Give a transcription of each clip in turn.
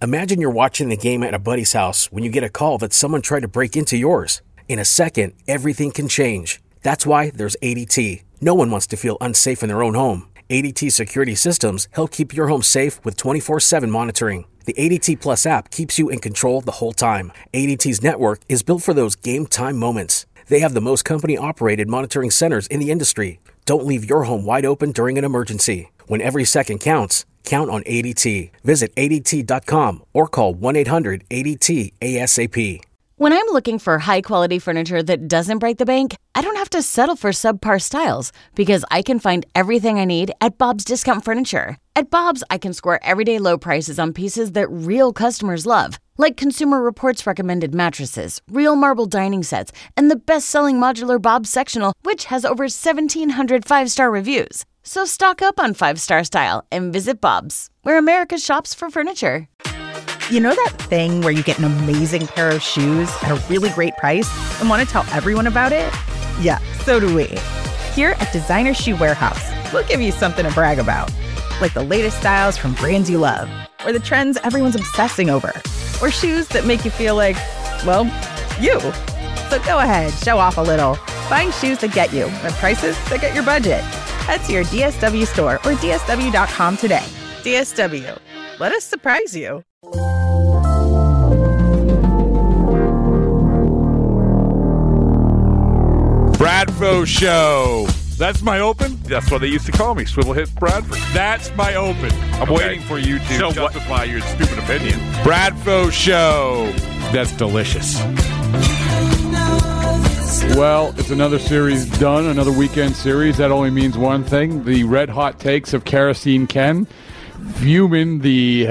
Imagine you're watching the game at a buddy's house when you get a call that someone tried to break into yours. In a second, everything can change. That's why there's ADT. No one wants to feel unsafe in their own home. ADT security systems help keep your home safe with 24/7 monitoring. The ADT Plus app keeps you in control the whole time. ADT's network is built for those game time moments. They have the most company-operated monitoring centers in the industry. Don't leave your home wide open during an emergency. When every second counts, count on ADT. Visit ADT.com or call 1-800-ADT-ASAP. When I'm looking for high-quality furniture that doesn't break the bank, I don't have to settle for subpar styles because I can find everything I need at Bob's Discount Furniture. At Bob's, I can score everyday low prices on pieces that real customers love, like Consumer Reports recommended mattresses, real marble dining sets, and the best-selling modular Bob's Sectional, which has over 1,700 five-star reviews. So stock up on five-star style and visit Bob's, where America shops for furniture. You know that thing where you get an amazing pair of shoes at a really great price and want to tell everyone about it? Yeah, so do we. Here at Designer Shoe Warehouse, we'll give you something to brag about. Like the latest styles from brands you love, or the trends everyone's obsessing over, or shoes that make you feel like, well, you. So go ahead, show off a little. Find shoes that get you at prices that get your budget. Head to your DSW store or DSW.com today. DSW. Let us surprise you. Bradfo Show. That's my open? That's what they used to call me, Swivel Hit Bradford. That's my open. I'm waiting for you to justify your stupid opinion. Bradfo Show. That's delicious. Well, it's another series done, another weekend series. That only means one thing. The red hot takes of Kerosene Ken fueling the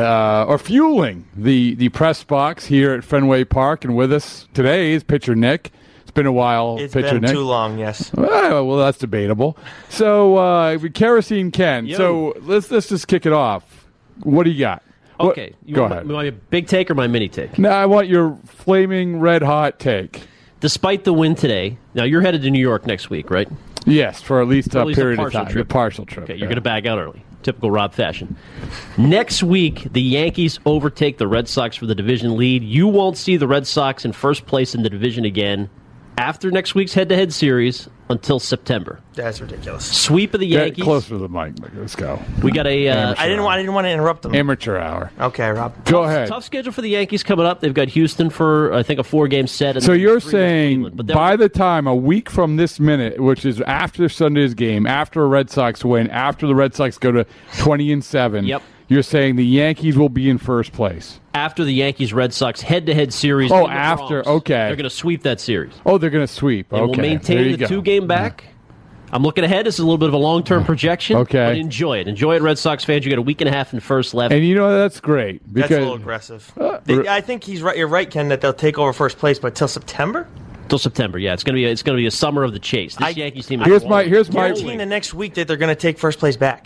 press box here at Fenway Park. And with us today is pitcher Nick. Been a while. It's pitcher been Nick. too long, yes. Well, that's debatable. So, Kerosene Ken. Yo. So let's just kick it off. What do you got? Okay. Go ahead. My big take or my mini take? No, I want your flaming red hot take. Despite the win today, now you're headed to New York next week, right? Yes, for at least a period of partial time. trip. A partial trip. Okay, you're going to bag out early. Typical Rob fashion. Next week, the Yankees overtake the Red Sox for the division lead. You won't see the Red Sox in first place in the division again after next week's head-to-head series until September. That's ridiculous. Sweep of the Yankees. Get closer to the mic. Let's go. We got a... I didn't want to interrupt them. Amateur hour. Okay, Rob. Go ahead. Tough schedule for the Yankees coming up. They've got Houston for, I think, a 4-game set. And So you're 3 saying Cleveland. by the time, a week from this minute, which is after Sunday's game, after a Red Sox win, after the Red Sox go to 20-7, Yep. You're saying the Yankees will be in first place. After the Yankees-Red Sox head-to-head series. Oh, in the after. Bronx, Okay. They're going to sweep that series. Oh, they're going to sweep. They okay. will There maintain you the go. 2-game back. I'm looking ahead. This is a little bit of a long-term projection. Okay. But enjoy it. Enjoy it, Red Sox fans. You got a week and a half in first left. And you know, that's great. Because, That's a little aggressive. I think he's right. You're right, Ken, that they'll take over first place, but till September? Till September, yeah. It's going to be a summer of the chase. This Yankees team is here's my guaranteeing the next week that they're going to take first place back.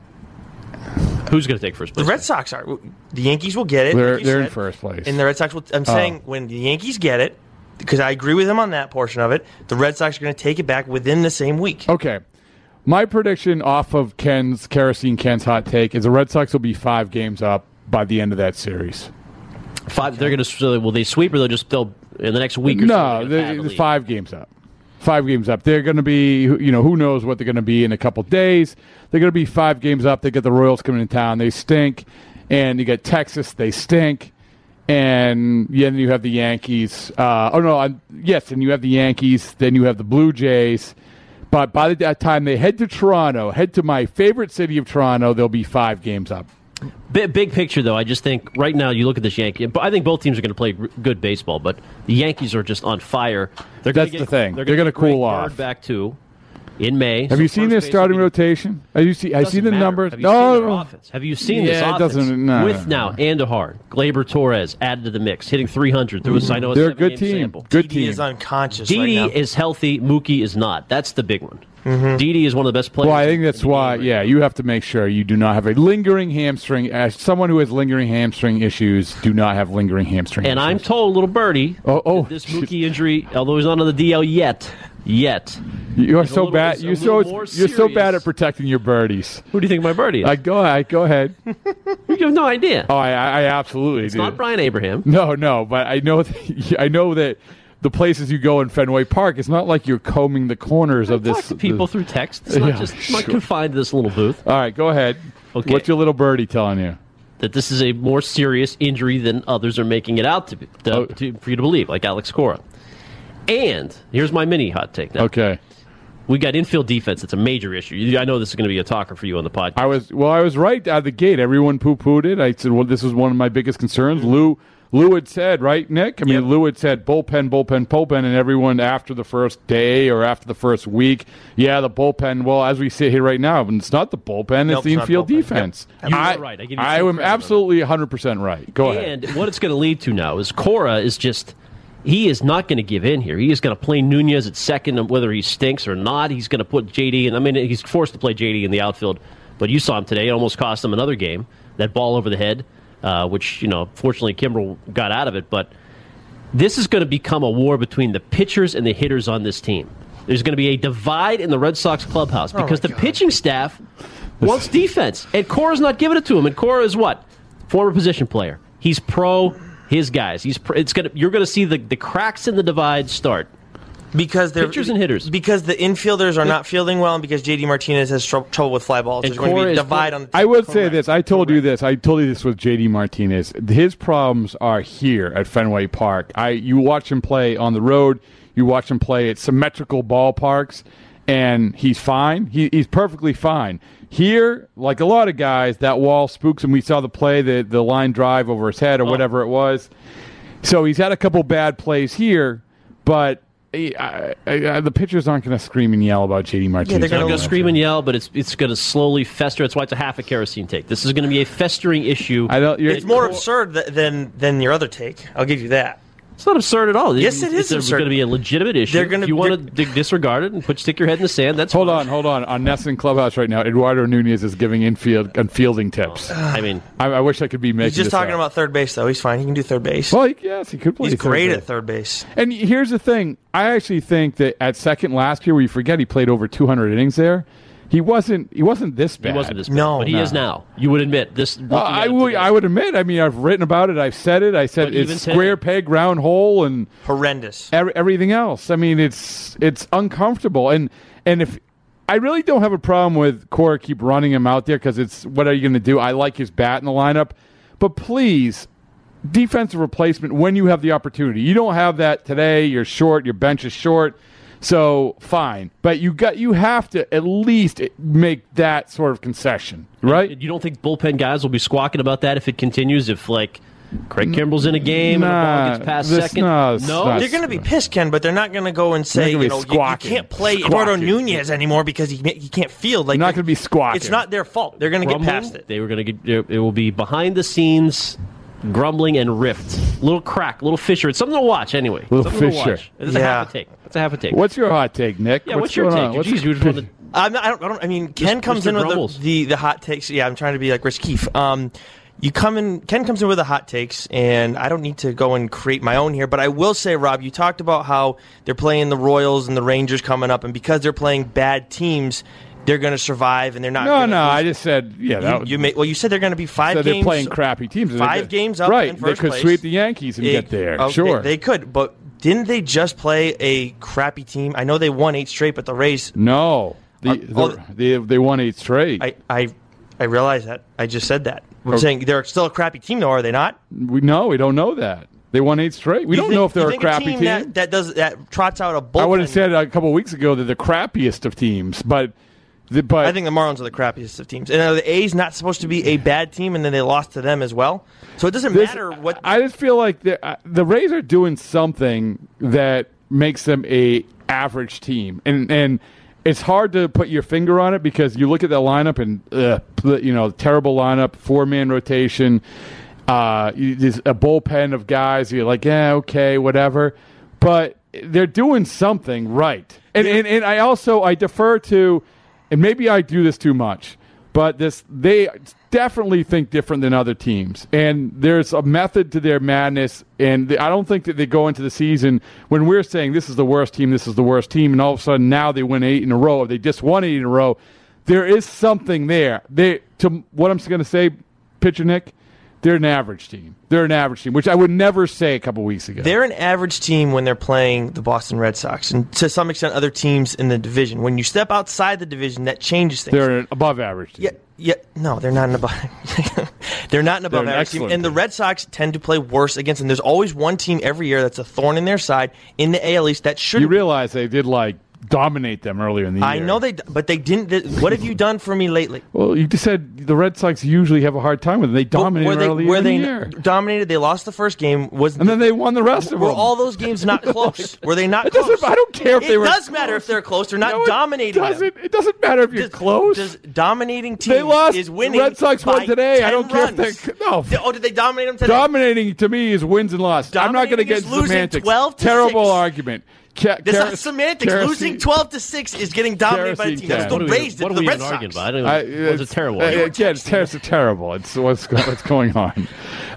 Who's going to take first place? The Red Sox are. The Yankees will get it. They're like you in said, first place. And the Red Sox will. I'm saying when the Yankees get it, because I agree with him on that portion of it, the Red Sox are going to take it back within the same week. Okay. My prediction off of Ken's hot take is the Red Sox will be 5 games up by the end of that series. 5. They're going to. Will they sweep or they'll in the next week or so? No, they're 5 games up. 5 games up. They're going to be, who knows what they're going to be in a couple days. They're going to be 5 games up. They get the Royals coming in town. They stink. And you get Texas. They stink. And then you have the Yankees. And you have the Yankees. Then you have the Blue Jays. But by that time they head to my favorite city of Toronto, they'll be 5 games up. Big picture, though, I just think right now you look at this Yankee. I think both teams are going to play good baseball, but the Yankees are just on fire. That's the thing. They're going to cool off. Back too in May. Have you seen their starting rotation? Have you seen the numbers? Have you seen their offense? Have you seen this offense? Doesn't. No, with now Andujar, Gleyber Torres added to the mix, hitting 300 through I know a they're a good 7-game team. sample. Good Didi team. is unconscious. Didi right now. is healthy. Mookie is not. That's the big one. Didi is one of the best players. Well, I think that's why. Yeah, you have to make sure you do not have a lingering hamstring. As someone who has lingering hamstring issues, do not have lingering hamstring. And issues. I'm told, little birdie, Oh, this Mookie injury, although he's not on the DL yet, yet. You are He's a so little- bad. he's a little more You're so bad serious. at protecting your birdies. Who do you think my birdie is? Go ahead. You have no idea. Oh, I absolutely It's do. not Brian Abraham. No, but I know that the places you go in Fenway Park, it's not like you're combing the corners of Talk this. to people through text. It's not Yeah, just sure. not confined to this little booth. All right, go ahead. Okay. What's your little birdie telling you? That this is a more serious injury than others are making it out to be, for you to believe, like Alex Cora. And here's my mini hot take now. Okay. We got infield defense. It's a major issue. I know this is going to be a talker for you on the podcast. I was right out of the gate. Everyone poo-pooed it. I said, well, this was one of my biggest concerns. Lou had said, right, Nick? I mean, Yep. Lou had said bullpen, and everyone after the first day or after the first week, yeah, the bullpen. Well, as we sit here right now, it's not the bullpen, Nope, it's the it's not infield bullpen. defense. Yep. You were right. I give you I full am credit on absolutely 100% right. Go ahead. And what it's going to lead to now is Cora is just, he is not going to give in here. He is going to play Nunez at second, and whether he stinks or not, he's going to put JD, and I mean, he's forced to play JD in the outfield, but you saw him today. It almost cost him another game, that ball over the head, which, fortunately Kimbrel got out of it, but this is going to become a war between the pitchers and the hitters on this team. There's going to be a divide in the Red Sox clubhouse because the pitching staff wants defense, and Cora's not giving it to him. And Cora is what? Former position player. He's pro his guys. You're going to see the cracks in the divide start. Because they're Pitchers and hitters. Because the infielders are not fielding well, and because JD Martinez has trouble with fly balls. And There's going to Cora be a is divide on the team. I would say this. I told you this with JD Martinez. His problems are here at Fenway Park. You watch him play on the road. You watch him play at symmetrical ballparks, and he's fine. He's perfectly fine. Here, like a lot of guys, that wall spooks him. We saw the play, the line drive over his head or whatever it was. So he's had a couple bad plays here, but the pitchers aren't going to scream and yell about JD Martinez. they're They're gonna going to scream and yell, but it's going to slowly fester. That's why it's a half a kerosene take. This is going to be a festering issue. It's more absurd than your other take. I'll give you that. It's not absurd at all. Yes, it is It's absurd. going to be a legitimate issue. If you want to disregard it and stick your head in the sand, that's Hold fine. on. On Nesson Clubhouse right now, Eduardo Nunez is giving infield and fielding tips. I mean, I wish I could be making He's just this talking up. about third base, though. He's fine. He can do third base. Well, yes, he could play. He's great base. at third base. And here's the thing. I actually think that at second last year, where you forget he played over 200 innings there, he wasn't this bad. he wasn't this bad, No. but he is now. You would admit this. I would admit. I mean, I've written about it. I've said it. I said But even it's today- square peg, round hole, and Horrendous. everything else. I mean, it's uncomfortable. And if I really don't have a problem with Cora keep running him out there because it's what are you going to do? I like his bat in the lineup, but please, defensive replacement when you have the opportunity. You don't have that today. You're short. Your bench is short. So fine, but you have to at least make that sort of concession, right? You don't think bullpen guys will be squawking about that if it continues? If like Craig Kimbrel's in a game and the ball gets past second, no. They're going to be pissed, Ken, but they're not going to go and say, They're gonna be you squawking. can't play Eduardo Squawking. Nunez anymore because he can't field. Like They're not going to be squawking. It's not their fault. They're going to get grumbling. past it. They were going to get. It will be behind the scenes. Grumbling and rift, little crack, little fissure. It's something to watch anyway. Little Something to fissure. watch. It's a half a take. It's a half a take. What's your hot take, Nick? Yeah, what's your going take? on? What's- Jeez, you just want to. I mean, Ken comes Mr. in Grumbles. with the hot takes. Yeah, I'm trying to be like Rich Keefe. Ken comes in with the hot takes, and I don't need to go and create my own here. But I will say, Rob, you talked about how they're playing the Royals and the Rangers coming up, and because they're playing bad teams, they're going to survive, and they're not. No, gonna no. lose. I just said, You said they're going to be five so games. they're playing crappy teams. 5 games up right? in first They could place. sweep the Yankees and get there. Oh, Sure, they could, but didn't they just play a crappy team? I know they won 8 straight, but the Rays. No, they won 8 straight. I realize that. I just said that. I'm saying they're still a crappy team, though, are they not? We don't know that. They won 8 straight. We don't know if they're a crappy team. That trots out a bullpen. I would have said a couple of weeks ago they're the crappiest of teams, but I think the Marlins are the crappiest of teams. And are the A's not supposed to be a bad team, and then they lost to them as well? So it doesn't matter what. I just feel like the Rays are doing something that makes them a average team, and it's hard to put your finger on it because you look at that lineup and terrible lineup, 4-man rotation, there's a bullpen of guys. You're like, yeah, okay, whatever, but they're doing something right. And I defer to, and maybe I do this too much, But they definitely think different than other teams. And there's a method to their madness. And I don't think that they go into the season when we're saying this is the worst team, and all of a sudden now they win 8 in a row, or they just won 8 in a row. There is something there. To what I'm going to say, Pitcher Nick, they're an average team. They're an average team, which I would never say a couple weeks ago. They're an average team when they're playing the Boston Red Sox, and to some extent other teams in the division. When you step outside the division, that changes things. They're an above average team. Yeah, no, they're not an above. They're not an above average team, and the Red Sox tend to play worse against them. There's always one team every year that's a thorn in their side in the AL East that should. You realize they did dominate them earlier in the year. I know but they didn't. What have you done for me lately? Well, you just said the Red Sox usually have a hard time with them. They dominated earlier in the year. Dominated. They lost the first game. And then they won the rest of them. Were all those games not close? Were they not close? I don't care if they were close. It does matter if they're close. They're not dominating them. It doesn't matter if you're close. Does dominating team they lost, is winning. Red Sox won today. I don't care if they... No. Did they dominate them today? Dominating to me is wins and losses. I'm not going to get semantics. 12-6. Terrible argument. That's not semantics. Losing 12-6 is getting dominated by the team. That's the Rays did to the Red Sox. Arguing about? It's terrible. It's terrible. It's what's going on.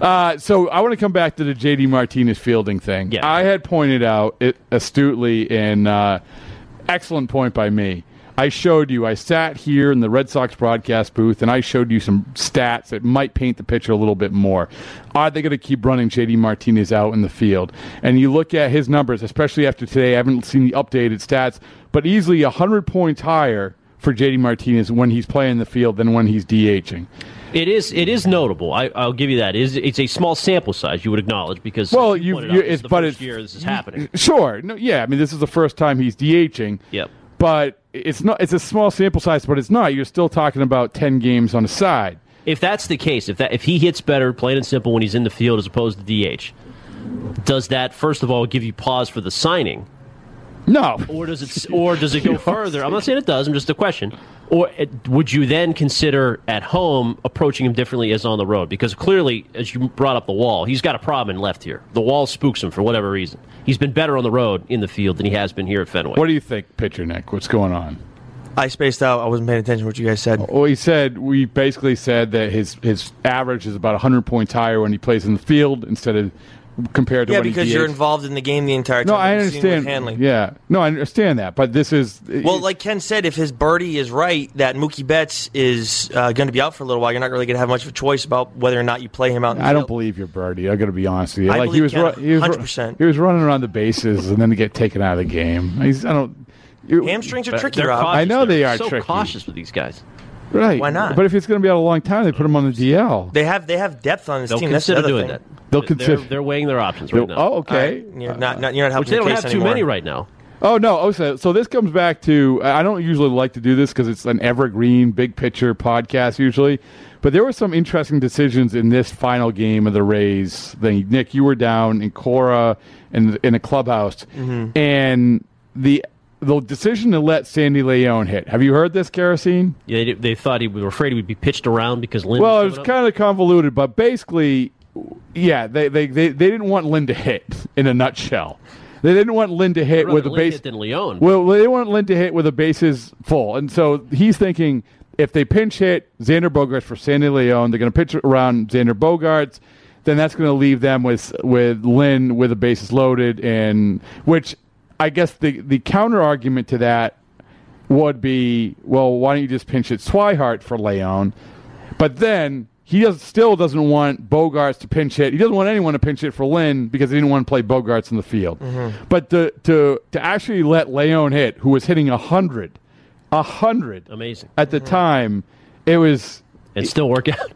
So I want to come back to the J.D. Martinez fielding thing. Yeah. I had pointed out it astutely, and excellent point by me. I sat here in the Red Sox broadcast booth, and I showed you some stats that might paint the picture a little bit more. Are they going to keep running J.D. Martinez out in the field? And you look at his numbers, especially after today. I haven't seen the updated stats, but easily 100 points higher for J.D. Martinez when he's playing in the field than when he's DHing. It is notable. I'll give you that. It's a small sample size. You would acknowledge because this is the first year this is happening. Sure, no, yeah. I mean, this is the first time he's DHing. Yep. But it's not. It's a small sample size, but it's not. You're still talking about 10 games on the side. If that's the case, if he hits better, plain and simple, when he's in the field as opposed to DH, does that first of all give you pause for the signing? No. Or does it go further? I'm not saying it does. I'm just a question. Or would you then consider at home approaching him differently as on the road? Because clearly, as you brought up the wall, he's got a problem in left here. The wall spooks him for whatever reason. He's been better on the road in the field than he has been here at Fenway. What do you think, Pitcher Nick? What's going on? I spaced out. I wasn't paying attention to what you guys said. Well, we basically said that his average is about 100 points higher when he plays in the field instead of compared to when he because you're involved in the game the entire time. No, I understand. Yeah, no, I understand that, but this is like Ken said, if his birdie is right, that Mookie Betts is going to be out for a little while. You're not really going to have much of a choice about whether or not you play him out. I don't believe your birdie. I'm going to be honest with you. I believe Ken, 100%. He was running around the bases and then to get taken out of the game. Hamstrings are tricky, Rob. I know they are so tricky. Cautious with these guys. Right. Why not? But if it's going to be out a long time, they put him on the DL. They have depth on this They'll team. Consider That's the doing thing. that. They'll consider. They're weighing their options right now. Oh, okay. You're not helping which they don't the have case too anymore. many right now. Oh, no. So this comes back to, I don't usually like to do this because it's an evergreen, big picture podcast usually, but there were some interesting decisions in this final game of the Rays thing. Nick, you were down in Cora in a clubhouse, and the decision to let Sandy Leon hit. Have you heard this, Kerosene? Yeah, they thought they were afraid he would be pitched around because Lynn. Well, it was kind of convoluted, but basically, yeah, they didn't want Lynn to hit in a nutshell. They didn't want Lynn to hit with a base. Than Leon. Well, they want Lynn to hit with the bases full, and so he's thinking if they pinch hit Xander Bogaerts for Sandy Leon, they're going to pitch around Xander Bogaerts. Then that's going to leave them with Lynn with the bases loaded, and which. I guess the counter argument to that would be, well, why don't you just pinch it Swihart for Leon? But then he still doesn't want Bogaerts to pinch hit. He doesn't want anyone to pinch hit for Lynn because he didn't want to play Bogaerts in the field. Mm-hmm. But to actually let Leon hit, who was hitting 100 amazing at the time, it was. It still work out.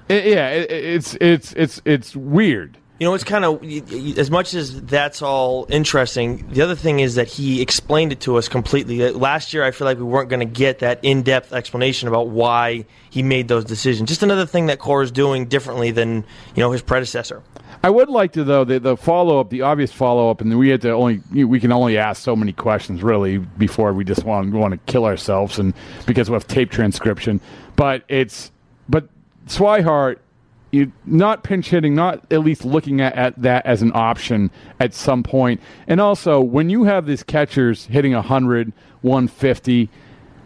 It's weird. You know, it's kind of, as much as that's all interesting, the other thing is that he explained it to us completely. Last year, I feel like we weren't going to get that in-depth explanation about why he made those decisions. Just another thing that Cora is doing differently than, his predecessor. I would like to, though, the follow-up, the obvious follow-up, and we can only ask so many questions, really, before we just want to kill ourselves, and because we have tape transcription. But Swihart, not pinch hitting, not at least looking at that as an option at some point. And also, when you have these catchers hitting 100, 150,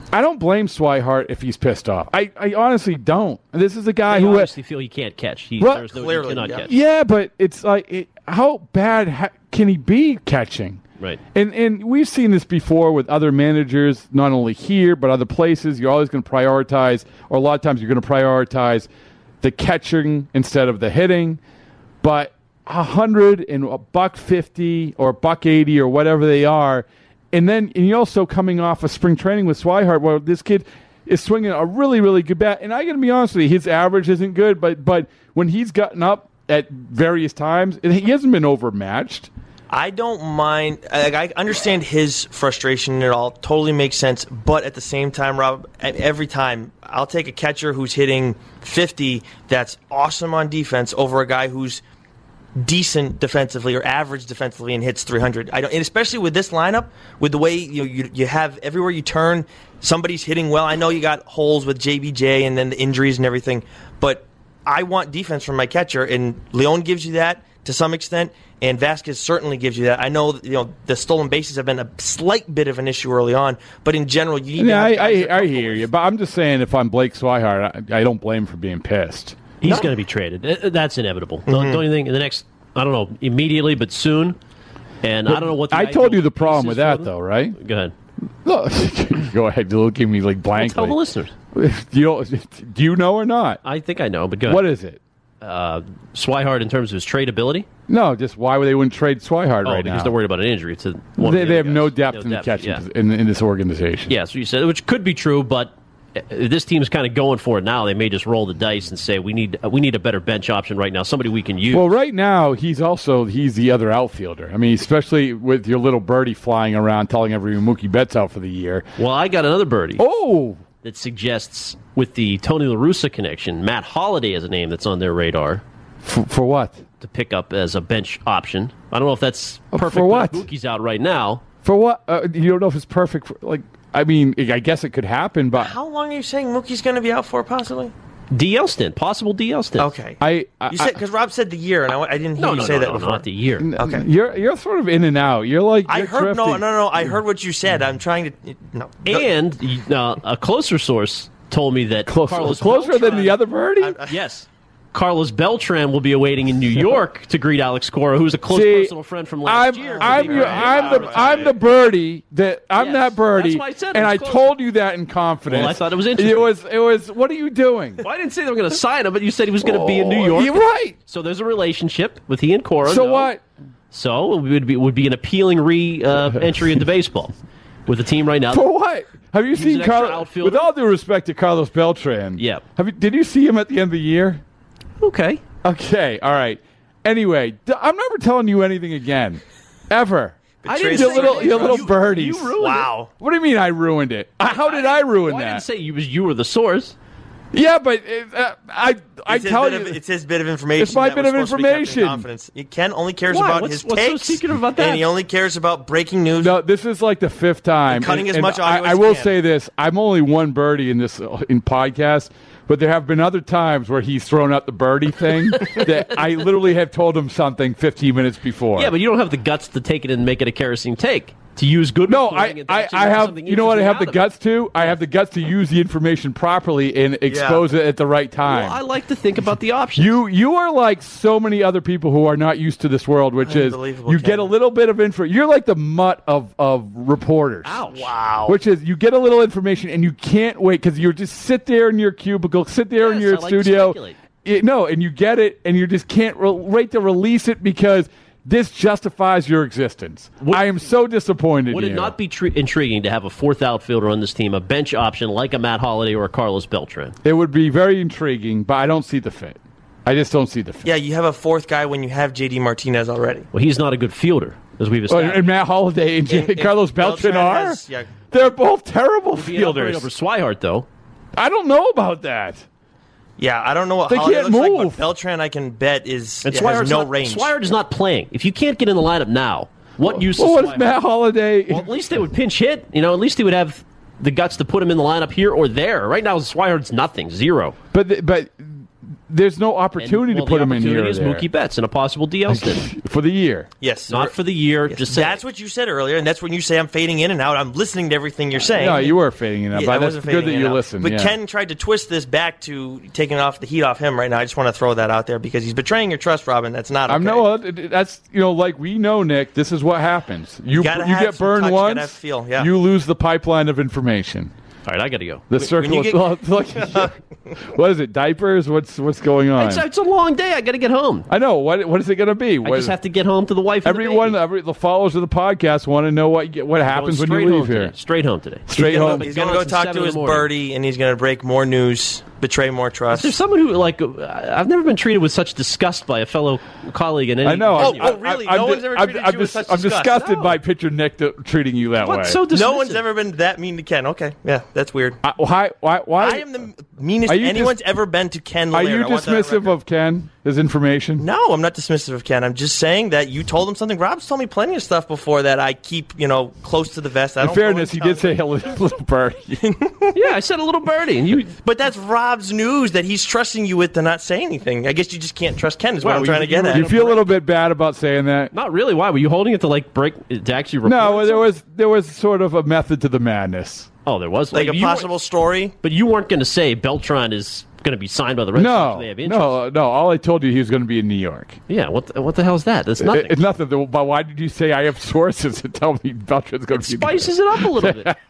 I don't blame Swihart if he's pissed off. I honestly don't. This is a guy who obviously feel he can't catch. There's no clearly, he cannot catch. Yeah, but it's like, how bad can he be catching? Right. And we've seen this before with other managers, not only here, but other places. You're always going to prioritize, or a lot of times you're going to prioritize the catching instead of the hitting. But 100 and $150 or $180 or whatever they are, and you're also coming off of spring training with Swihart, where this kid is swinging a really, really good bat. And I got to be honest with you, his average isn't good, but when he's gotten up at various times, he hasn't been overmatched. I don't mind. I understand his frustration. It all totally makes sense. But at the same time, Rob, every time I'll take a catcher who's hitting 50 that's awesome on defense over a guy who's decent defensively or average defensively and hits 300. And especially with this lineup, with the way you have everywhere you turn, somebody's hitting well. I know you got holes with JBJ and then the injuries and everything, but I want defense from my catcher, and Leon gives you that to some extent, and Vasquez certainly gives you that. I know the stolen bases have been a slight bit of an issue early on, but in general, you need to have I hear you, but I'm just saying if I'm Blake Swihart, I don't blame him for being pissed. He's going to be traded. That's inevitable. Don't you think in the next, I don't know, immediately, but soon? And I don't know what I told you the problem with that, though, right? Go ahead. No, go ahead. You're looking at me like blankly. Tell the listeners. Do you know or not? I think I know, but go ahead. What is it? Swihart in terms of his tradability? No, just why would they wouldn't trade Swihart right now? Because they're worried about an injury. They have no depth in the catching in this organization. Yeah, so you said, which could be true, but this team's kind of going for it now. They may just roll the dice and say we need a better bench option right now, somebody we can use. Well, right now he's the other outfielder. I mean, especially with your little birdie flying around telling everyone Mookie Betts out for the year. Well, I got another birdie. Oh, that suggests with the Tony La Russa connection, Matt Holliday is a name that's on their radar. For what? To pick up as a bench option. I don't know if that's perfect. For what? Mookie's out right now. For what? You don't know if it's perfect. I mean, I guess it could happen, but how long are you saying Mookie's going to be out for, possibly? DL stint, possible DL stint. Okay. You said, because Rob said the year, and I didn't hear you say that before. Not the year. Okay. You're sort of in and out. You're I heard drifting. no. I heard what you said. I'm trying to no. And a closer source told me that Carlos closer Beltran, than the other birdie. Yes. Carlos Beltran will be awaiting in New York to greet Alex Cora, who's a close personal friend from last year. I'm the birdie that that birdie, that's why I said and I told you that in confidence. Well, I thought it was interesting. It was. What are you doing? Well, I didn't say they were going to sign him, but you said he was going to be in New York. You're right. So there's a relationship with he and Cora. So what? So it would be an appealing entry into baseball with the team right now. For what? Have you seen Carlos? With all due respect to Carlos Beltran, yeah. Did you see him at the end of the year? Okay. All right. Anyway, I'm never telling you anything again, ever. I didn't your little birdies. You ruined it. What do you mean I ruined it? How did I ruin that? I didn't say you were the source. Yeah, but I tell you, it's his bit of information. It's my bit of information. Ken only cares about his takes. What's so secret about that? And he only cares about breaking news. No, this is like the fifth time. And cutting as much audio as I will say this: I'm only one birdie in this podcast. But there have been other times where he's thrown out the birdie thing that I literally have told him something 15 minutes before. Yeah, but you don't have the guts to take it and make it a kerosene take. To use good. No, I have. You know what? I have the guts to. I have the guts to use the information properly and expose it at the right time. Well, I like to think about the options. You are like so many other people who are not used to this world, which is you get a little bit of info. You're like the mutt of reporters. Ouch! Wow. Which is you get a little information and you can't wait because you just sit there in your cubicle, sit there in your studio. And you get it and you just can't wait to release it because this justifies your existence. I am so disappointed. Would it not be intriguing to have a fourth outfielder on this team, a bench option like a Matt Holliday or a Carlos Beltran? It would be very intriguing, but I don't see the fit. I just don't see the fit. Yeah, you have a fourth guy when you have J.D. Martinez already. Well, he's not a good fielder, as we've established. And Matt Holliday and Carlos Beltran are? They're both terrible fielders. Over Swihart, though. I don't know about that. Yeah, I don't know what Holliday looks like, but Beltran, I can bet, has no range. Swihart is not playing. If you can't get in the lineup now, what use is Swihart? What is Matt Holliday? Well, at least they would pinch hit. At least he would have the guts to put him in the lineup here or there. Right now, Swihart's nothing, zero. But There's no opportunity to put him in here. Is Mookie Betts and a possible DL stint for the year. Yes, not for the year. Yes. Just that's what you said earlier, and that's when you say I'm fading in and out. I'm listening to everything you're saying. No, you were fading in and out. Yeah, but that's good that you listened. But Ken tried to twist this back to taking off the heat off him right now. I just want to throw that out there because he's betraying your trust, Robin. That's not okay. That's like we know, Nick. This is what happens. You get burned once. You lose the pipeline of information. All right, I got to go. The circle. What is it? Diapers? What's going on? It's a long day. I got to get home. I know. What is it going to be? I just have to get home to the wife. Everyone, the followers of the podcast want to know what happens when you leave here. Straight home today. Straight home. He's going to go talk to his birdie, and he's going to break more news. Betray more trust. There's someone who, I've never been treated with such disgust by a fellow colleague in any. I know. Oh, really? No one's ever treated you with such disgust? I'm disgusted by pitcher Nick treating you that way. So no one's ever been that mean to Ken. Okay, yeah, that's weird. Why? I am the meanest anyone's ever been to Ken Laird. Are you dismissive of Ken? His information? No, I'm not dismissive of Ken. I'm just saying that you told him something. Rob's told me plenty of stuff before that I keep, close to the vest. In fairness, he did say a little birdie. Yeah, I said a little birdie. But that's Rob's news that he's trusting you with to not say anything. I guess you just can't trust Ken is what I'm trying to get at. You feel a little bit bad about saying that? Not really. Why? Were you holding it to actually report? No, there was sort of a method to the madness. Oh, there was? Like a possible story? But you weren't going to say Beltran is going to be signed by the Red Sox. No. All I told you he was going to be in New York. Yeah, what the hell is that? That's nothing. It's nothing. But why did you say I have sources to tell me Beltran's going to be? Spices it up a little bit.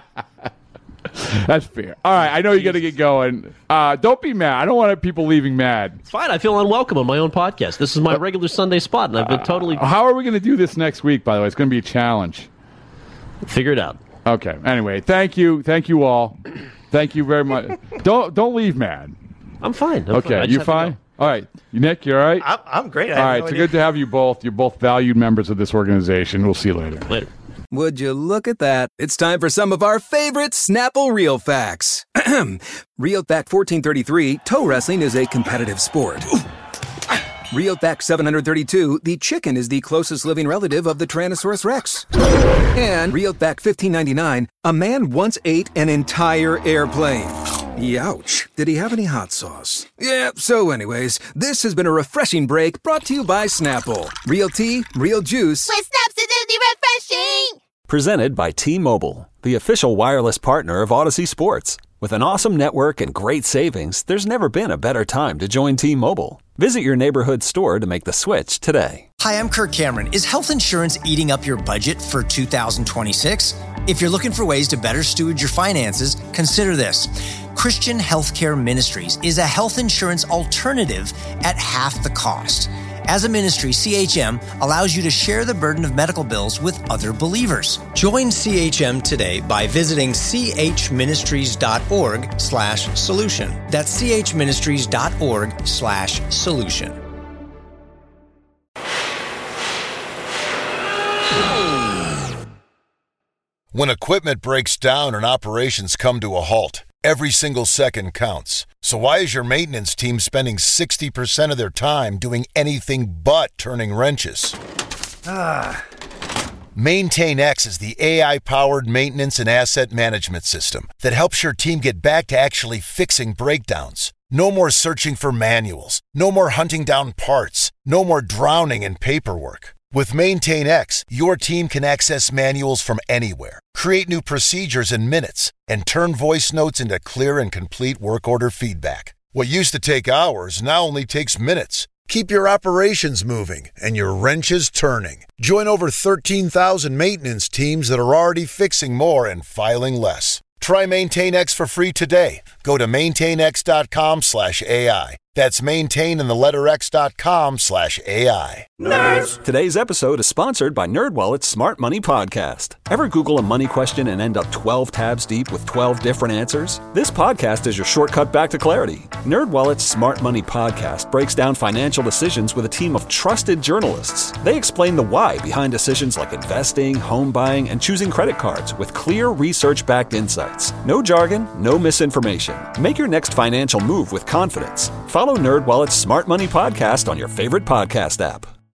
That's fair. All right, I know you're going to get going. Don't be mad. I don't want people leaving mad. It's fine. I feel unwelcome on my own podcast. This is my regular Sunday spot, and I've been totally... How are we going to do this next week, by the way? It's going to be a challenge. Figure it out. Okay. Anyway, thank you. Thank you all. Thank you very much. Don't leave mad. I'm fine. Okay, you fine? All right. Nick, you all right? I'm great. All right, so good to have you both. You're both valued members of this organization. We'll see you later. Later. Would you look at that? It's time for some of our favorite Snapple Real Facts. Real Fact 1433, toe wrestling is a competitive sport. Real Fact 732, the chicken is the closest living relative of the Tyrannosaurus Rex. And Real Fact 1599, a man once ate an entire airplane. Youch. Did he have any hot sauce? Yeah, so anyways, this has been a refreshing break brought to you by Snapple. Real tea, real juice. With Snapsidity refreshing! Presented by T-Mobile, the official wireless partner of Odyssey Sports. With an awesome network and great savings, there's never been a better time to join T-Mobile. Visit your neighborhood store to make the switch today. Hi, I'm Kirk Cameron. Is health insurance eating up your budget for 2026? If you're looking for ways to better steward your finances, consider this. Christian Healthcare Ministries is a health insurance alternative at half the cost. As a ministry, CHM allows you to share the burden of medical bills with other believers. Join CHM today by visiting chministries.org/solution. That's chministries.org/solution. When equipment breaks down and operations come to a halt, every single second counts. So why is your maintenance team spending 60% of their time doing anything but turning wrenches? MaintainX is the AI-powered maintenance and asset management system that helps your team get back to actually fixing breakdowns. No more searching for manuals. No more hunting down parts. No more drowning in paperwork. With MaintainX, your team can access manuals from anywhere, create new procedures in minutes, and turn voice notes into clear and complete work order feedback. What used to take hours now only takes minutes. Keep your operations moving and your wrenches turning. Join over 13,000 maintenance teams that are already fixing more and filing less. Try MaintainX for free today. Go to maintainx.com/AI. That's maintain and the letter X.com/AI. Nerds! Today's episode is sponsored by NerdWallet's Smart Money Podcast. Ever Google a money question and end up 12 tabs deep with 12 different answers? This podcast is your shortcut back to clarity. NerdWallet's Smart Money Podcast breaks down financial decisions with a team of trusted journalists. They explain the why behind decisions like investing, home buying, and choosing credit cards with clear research-backed insights. No jargon, no misinformation. Make your next financial move with confidence. Follow NerdWallet's Smart Money Podcast on your favorite podcast app.